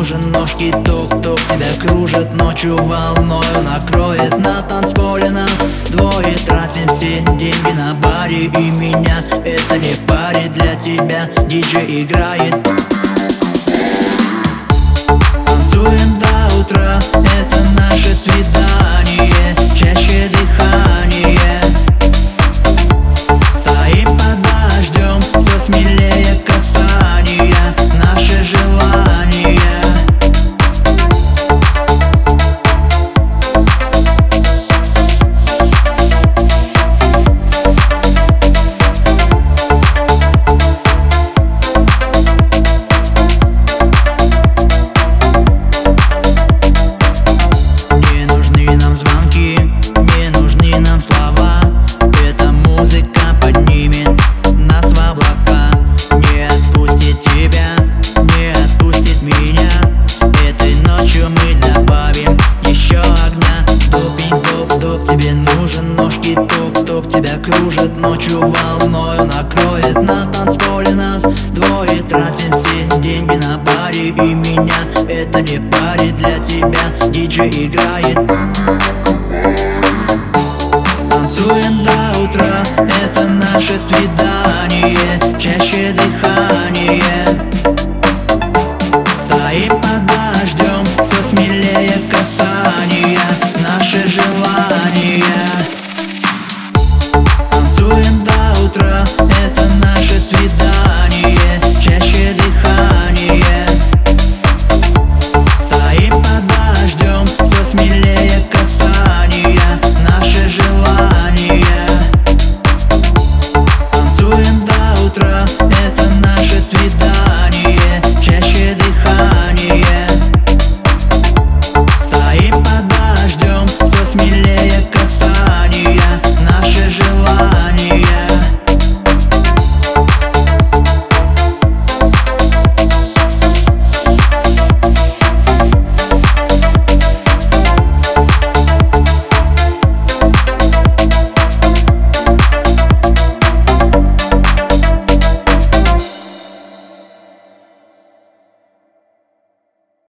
нужен ножки топ-топ. Тебя кружит ночью волною, накроет на танцполе нас двое. Тратим все деньги на баре и меня это не парит. Для тебя диджей играет. Танцуем до утра, это наше свидание, чаще дыхание. Стоим под дождем, все смелее касания, наше желание. Тебе нужен ножки топ-топ. Тебя кружит ночью волною, накроет на танцполе нас двое. Тратим все деньги на баре и меня это не парит. Для тебя диджей играет. Танцуем до утра, это наше свидание, чаще